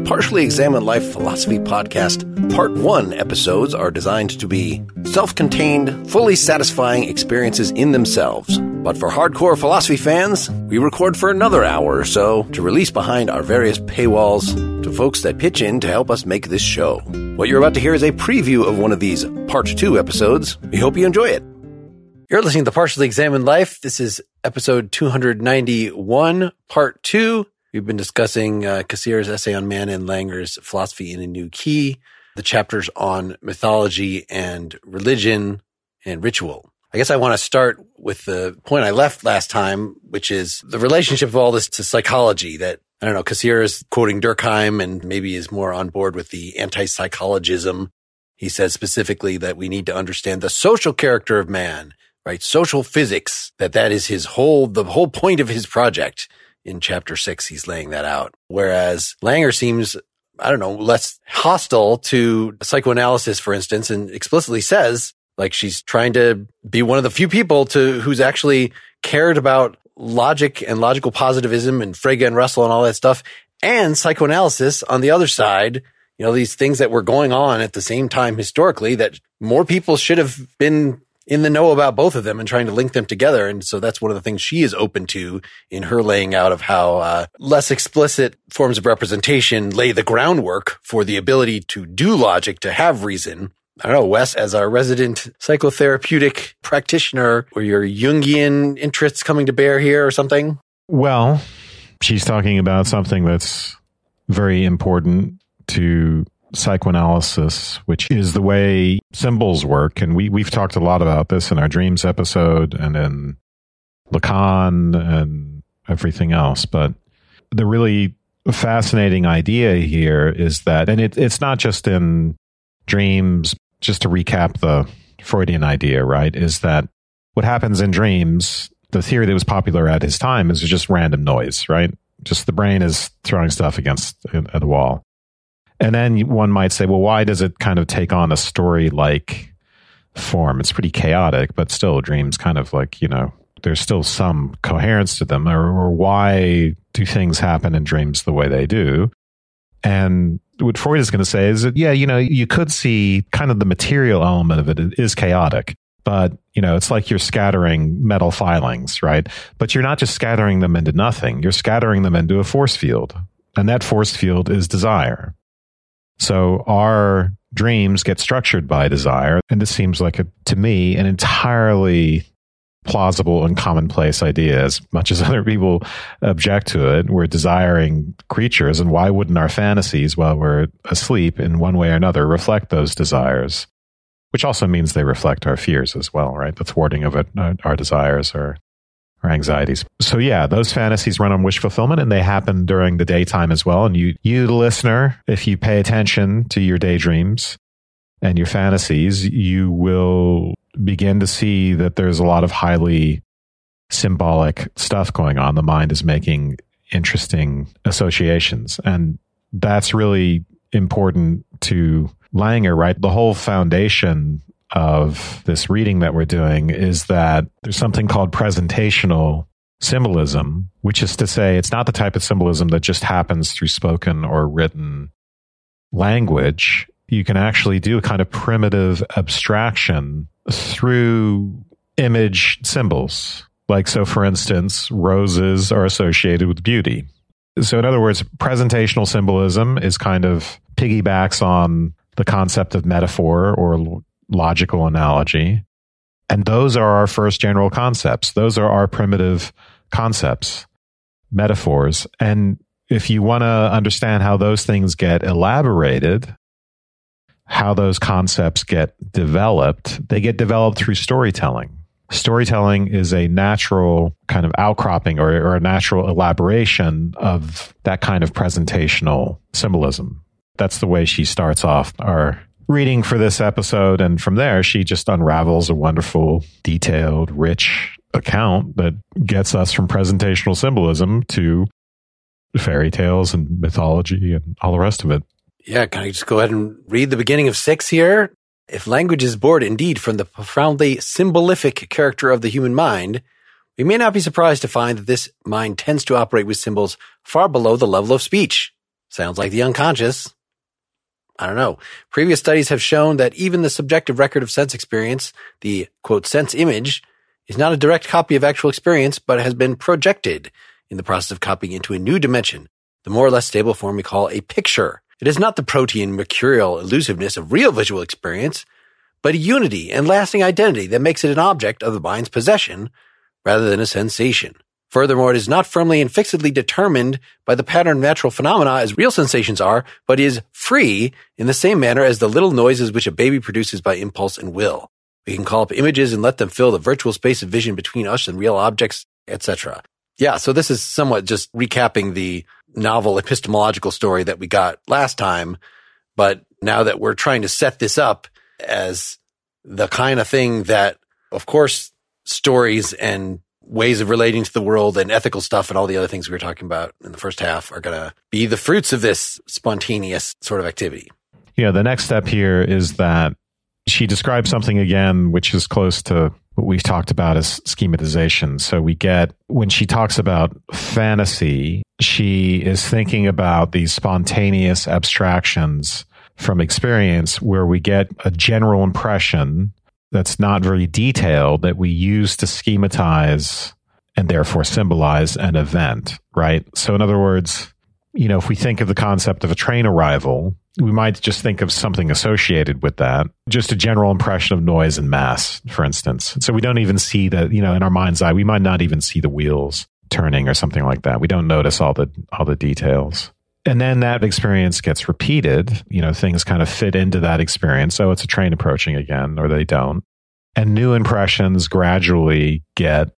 Partially Examined Life Philosophy Podcast Part 1 episodes are designed to be self-contained, fully satisfying experiences in themselves. But for hardcore philosophy fans, we record for another hour or so to release behind our various paywalls to folks that pitch in to help us make this show. What you're about to hear is a preview of one of these Part 2 episodes. We hope you enjoy it. You're listening to Partially Examined Life. This is episode 291, Part 2. We've been discussing Cassir's essay on man and Langer's philosophy in a new key, the chapters on mythology and religion and ritual. I guess I want to start with the point I left last time, which is the relationship of all this to psychology. That, I don't know, Cassir is quoting Durkheim and maybe is more on board with the anti-psychologism. He says specifically that we need to understand the social character of man, right? Social physics, that is the whole point of his project. In chapter 6, he's laying that out. Whereas Langer seems, I don't know, less hostile to psychoanalysis, for instance, and explicitly says, like, she's trying to be one of the few people who's actually cared about logic and logical positivism and Frege and Russell and all that stuff, and psychoanalysis on the other side. You know, these things that were going on at the same time historically that more people should have been in the know about both of them and trying to link them together. And so that's one of the things she is open to in her laying out of how less explicit forms of representation lay the groundwork for the ability to do logic, to have reason. I don't know, Wes, as our resident psychotherapeutic practitioner, were your Jungian interests coming to bear here or something? Well, she's talking about something that's very important to psychoanalysis, which is the way symbols work. And we've talked a lot about this in our dreams episode and in Lacan and everything else. But the really fascinating idea here is that, and it's not just in dreams, just to recap the Freudian idea, right, is that what happens in dreams, the theory that was popular at his time is just random noise, right? Just the brain is throwing stuff against the wall. And then one might say, well, why does it kind of take on a story-like form? It's pretty chaotic, but still dreams kind of like, you know, there's still some coherence to them. Or why do things happen in dreams the way they do? And what Freud is going to say is that, yeah, you know, you could see kind of the material element of it is chaotic. But, you know, it's like you're scattering metal filings, right? But you're not just scattering them into nothing. You're scattering them into a force field. And that force field is desire. So our dreams get structured by desire. And this seems like, to me, an entirely plausible and commonplace idea, as much as other people object to it. We're desiring creatures, and why wouldn't our fantasies while we're asleep in one way or another reflect those desires? Which also means they reflect our fears as well, right? The thwarting of it, our desires or our anxieties. So yeah, those fantasies run on wish fulfillment, and they happen during the daytime as well. And you, the listener, if you pay attention to your daydreams and your fantasies, you will begin to see that there's a lot of highly symbolic stuff going on. The mind is making interesting associations. And that's really important to Langer, right? The whole foundation of this reading that we're doing is that there's something called presentational symbolism, which is to say it's not the type of symbolism that just happens through spoken or written language. You can actually do a kind of primitive abstraction through image symbols. Like, so for instance, roses are associated with beauty. So in other words, presentational symbolism is kind of piggybacks on the concept of metaphor or logical analogy. And those are our first general concepts. Those are our primitive concepts, metaphors. And if you want to understand how those things get elaborated, how those concepts get developed, they get developed through storytelling. Storytelling is a natural kind of outcropping or a natural elaboration of that kind of presentational symbolism. That's the way she starts off our reading for this episode. And from there, she just unravels a wonderful, detailed, rich account that gets us from presentational symbolism to fairy tales and mythology and all the rest of it. Yeah, can I just go ahead and read the beginning of 6 here? If language is born indeed from the profoundly symbolific character of the human mind, we may not be surprised to find that this mind tends to operate with symbols far below the level of speech. Sounds like the unconscious. I don't know. Previous studies have shown that even the subjective record of sense experience, the, quote, sense image, is not a direct copy of actual experience, but has been projected in the process of copying into a new dimension, the more or less stable form we call a picture. It is not the protean mercurial elusiveness of real visual experience, but a unity and lasting identity that makes it an object of the mind's possession rather than a sensation. Furthermore, it is not firmly and fixedly determined by the pattern of natural phenomena as real sensations are, but is free in the same manner as the little noises which a baby produces by impulse and will. We can call up images and let them fill the virtual space of vision between us and real objects, etc. Yeah, so this is somewhat just recapping the novel epistemological story that we got last time, but now that we're trying to set this up as the kind of thing that, of course, stories and ways of relating to the world and ethical stuff and all the other things we were talking about in the first half are going to be the fruits of this spontaneous sort of activity. Yeah, the next step here is that she describes something again, which is close to what we've talked about as schematization. So we get, when she talks about fantasy, she is thinking about these spontaneous abstractions from experience where we get a general impression that's not very detailed that we use to schematize and therefore symbolize an event, right? So in other words, if we think of the concept of a train arrival, we might just think of something associated with that, just a general impression of noise and mass, for instance. So we don't even see that, in our mind's eye, we might not even see the wheels turning or something like that. We don't notice all the details. And then that experience gets repeated, things kind of fit into that experience. So it's a train approaching again, or they don't. And new impressions gradually get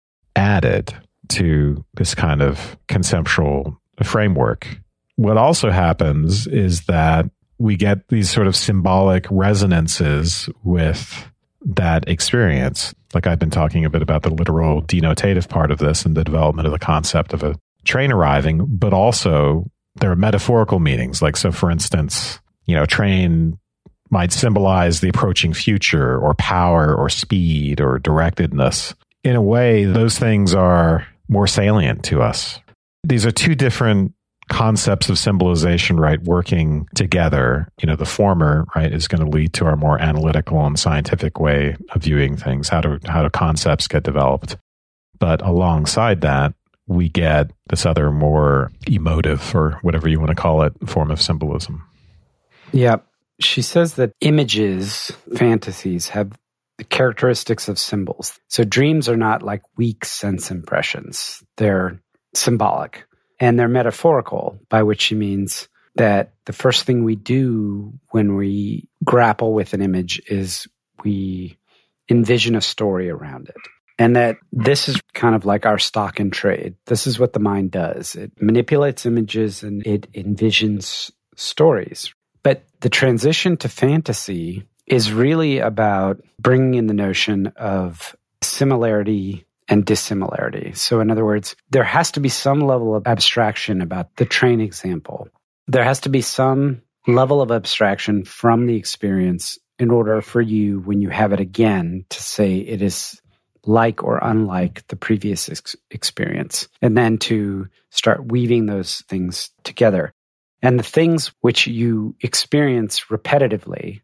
added to this kind of conceptual framework. What also happens is that we get these sort of symbolic resonances with that experience. Like I've been talking a bit about the literal denotative part of this and the development of the concept of a train arriving, but also there are metaphorical meanings. Like, so for instance, train might symbolize the approaching future or power or speed or directedness. In a way, those things are more salient to us. These are two different concepts of symbolization, right, working together. The former, right, is going to lead to our more analytical and scientific way of viewing things. How do concepts get developed? But alongside that, we get this other more emotive, or whatever you want to call it, form of symbolism. Yeah. She says that images, fantasies, have the characteristics of symbols. So dreams are not like weak sense impressions. They're symbolic. And they're metaphorical, by which she means that the first thing we do when we grapple with an image is we envision a story around it. And that this is kind of like our stock in trade. This is what the mind does. It manipulates images and it envisions stories. But the transition to fantasy is really about bringing in the notion of similarity and dissimilarity. So in other words, there has to be some level of abstraction about the train example. There has to be some level of abstraction from the experience in order for you, when you have it again, to say it is like or unlike the previous experience, and then to start weaving those things together. And the things which you experience repetitively,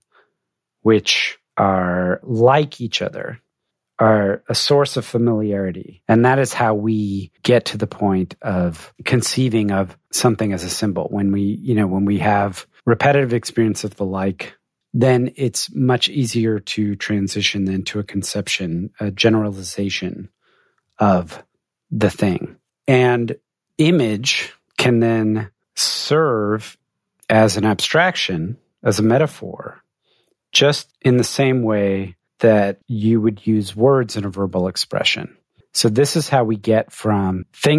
which are like each other, are a source of familiarity. And that is how we get to the point of conceiving of something as a symbol. When we have repetitive experience of the like, then it's much easier to transition into a conception, a generalization of the thing. And image can then serve as an abstraction, as a metaphor, just in the same way that you would use words in a verbal expression. So this is how we get from thing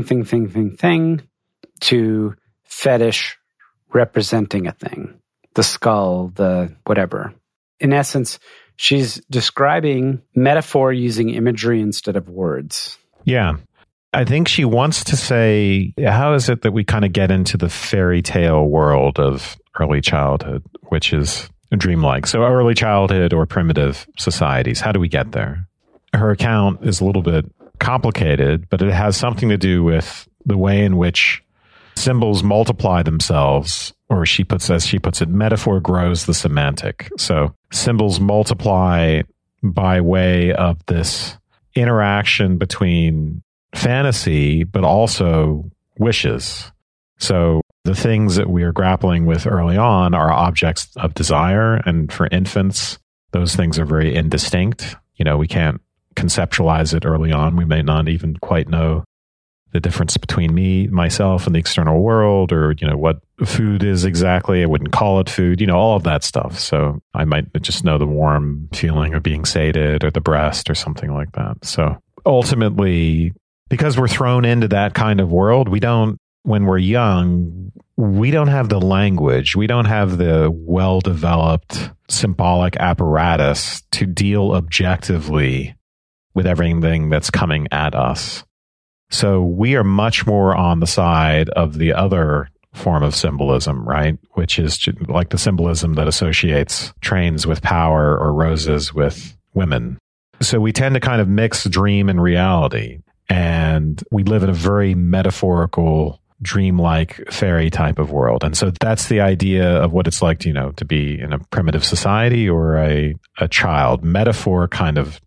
to fetish representing a thing, the skull, the whatever. In essence, she's describing metaphor using imagery instead of words. Yeah. I think she wants to say, how is it that we kind of get into the fairy tale world of early childhood, which is dreamlike? So early childhood or primitive societies, how do we get there? Her account is a little bit complicated, but it has something to do with the way in which symbols multiply themselves, or as she puts it, metaphor grows the semantic. So symbols multiply by way of this interaction between fantasy, but also wishes. So the things that we are grappling with early on are objects of desire. And for infants, those things are very indistinct. We can't conceptualize it early on. We may not even quite know the difference between myself and the external world, or, what food is exactly. I wouldn't call it food, all of that stuff. So I might just know the warm feeling of being sated or the breast or something like that. So ultimately, because we're thrown into that kind of world, when we're young, we don't have the language. We don't have the well-developed symbolic apparatus to deal objectively with everything that's coming at us. So we are much more on the side of the other form of symbolism, right? Which is like the symbolism that associates trains with power or roses with women. So we tend to kind of mix dream and reality. And we live in a very metaphorical, dreamlike fairy type of world. And so that's the idea of what it's like, to be in a primitive society or a child. Metaphor kind of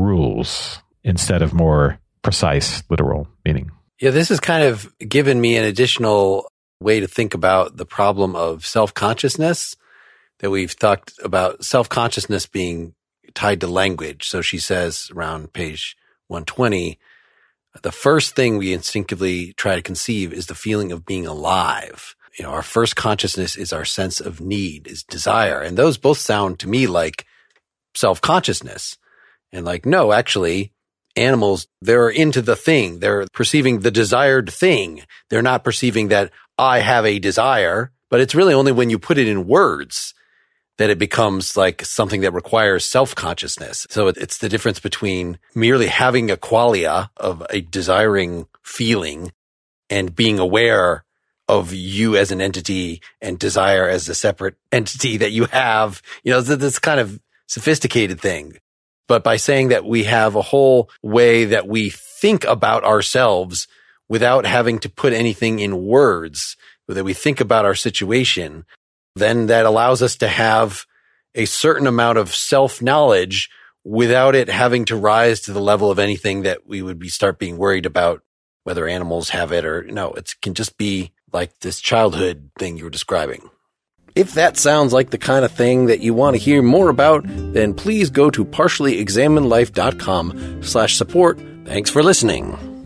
rules instead of more precise, literal meaning. Yeah, this has kind of given me an additional way to think about the problem of self-consciousness, that we've talked about self-consciousness being tied to language. So she says around page 120, the first thing we instinctively try to conceive is the feeling of being alive. Our first consciousness is our sense of need, is desire. And those both sound to me like self-consciousness. And no, actually, animals, they're into the thing. They're perceiving the desired thing. They're not perceiving that I have a desire, but it's really only when you put it in words that it becomes like something that requires self-consciousness. So it's the difference between merely having a qualia of a desiring feeling and being aware of you as an entity and desire as a separate entity that you have, this kind of sophisticated thing. But by saying that we have a whole way that we think about ourselves without having to put anything in words, that we think about our situation, then that allows us to have a certain amount of self-knowledge without it having to rise to the level of anything that we would start being worried about, whether animals have it or no. It can just be like this childhood thing you were describing. If that sounds like the kind of thing that you want to hear more about, then please go to partiallyexaminedlife.com/support. Thanks for listening.